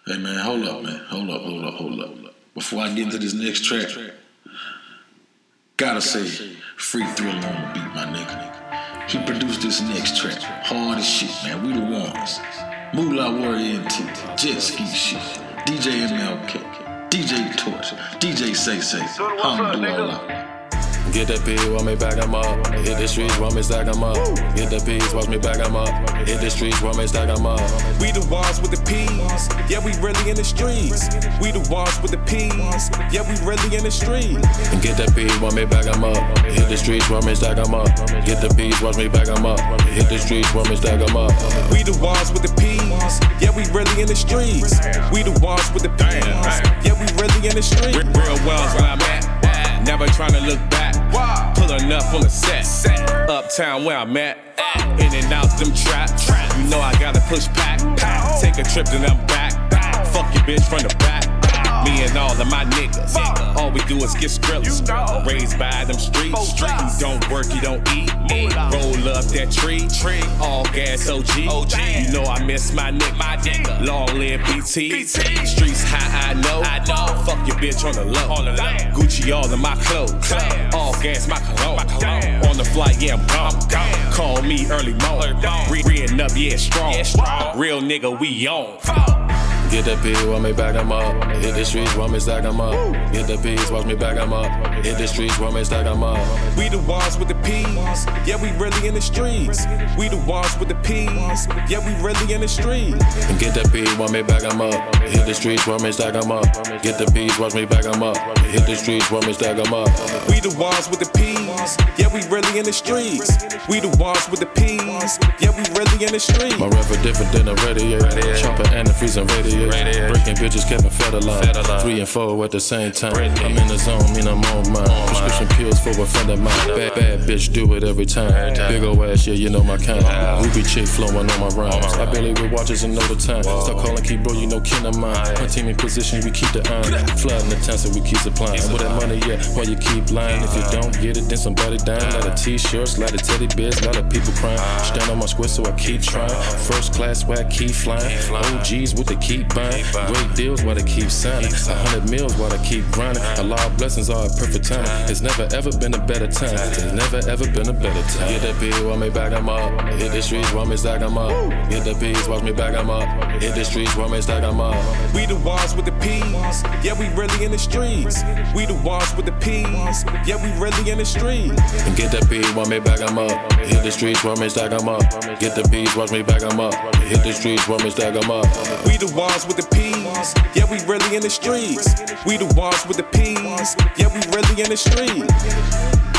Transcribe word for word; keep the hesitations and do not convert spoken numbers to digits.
Hey man, hold up, man. Hold up, hold up, hold up. Before I get into this next track, gotta say, Free Thriller on the beat, my nigga. He produced this next track. Hard as shit, man. We the ones. Moolah Warrior N T, Jet Ski shit. D J M L K, D J Torch, D J Say Say, Alhamdulillah. Get the P, watch me back 'em up. Hit the streets, watch me stack 'em up. Get the P's, watch me back 'em up. Hit the streets, watch me stack 'em up. We the ones with the P's, yeah, we really in the streets. We the ones with the P's, yeah, we really in the streets. Get the P, watch me back 'em up. Hit the streets, watch me stack 'em up. Get the P's, watch me back 'em up. Hit the streets, watch me stack 'em up. We the ones with the P's, yeah, we really in the streets. We the ones with the P's, yeah, we really in the streets. Real ones where I'm at. Never tryna look back, pulling up on the set, uptown where I'm at, in and out them traps, you know I gotta push back, take a trip then I'm back, fuck your bitch from the back, me and all of my niggas, all we do is get skrillers, raised by them streets, you don't work, you don't eat, roll up that tree, all gas O G, you know I miss my nigga, long live B T, streets high I know, fuck your bitch on the low, Gucci all in my clothes, all gas my cologne, on the flight yeah I'm gone, call me early morning, re-reading up yeah strong, real nigga we on. Get the P, watch me back 'em up. Hit the streets, watch me stack 'em up. Get the P's, watch me back 'em up. Hit the streets, watch me stack 'em up. We the ones with the P's, yeah, we really in the streets. We the ones with the P's, yeah, we really in the streets. Get the P, watch me back 'em up. Hit the streets, watch me stack 'em up. Get the P's, watch me back 'em up. Hit the streets, watch me stack 'em up. We the ones with the P's, yeah, we really in the streets. We the ones with the P's, yeah, we really in the streets. My rapper different than a radiator. Chopper and a freezing radiator. Breaking bitches, Kevin Federline. Three and four at the same time. I'm in the zone, mean I'm on mine. Prescription pills for a friend of mine. Bad, bad bitch, do it every time. Big ol' ass, yeah, you know my kind. Ruby chick flowing on my rhymes. I barely with watches and know the time. Start calling, keep bro, you know kin of mine. My team in position, we keep the iron. Flooding the town, so we keep supplying. With that money, yeah, why you keep lying? If you don't get it, then somebody dying. Lot of t-shirts, lot of teddy bears, lot of people crying. Stand on my square, so I keep trying. First class, where I keep flying. O Gs with the keep buying. Great deals while they keep signing. A hundred meals while they keep grinding. A lot of blessings are at perfect time. It's never ever been a better time. It's never ever been a better time. Get the P, watch me back 'em up. Hit the streets, watch me stack 'em up. Get the P's, watch me back 'em up. Hit the streets, watch me stack 'em up. We the ones with the P's, yeah, we really in the streets. We the ones with the P's, yeah, we really in the streets. Get the P, watch me back 'em up. Hit the streets, watch me stack 'em up. Get the P's, watch me back 'em up. Hit the streets, watch me stack 'em up. We the ones with the P's, yeah, we really in the streets. We the ones with the P's, yeah, we really in the streets.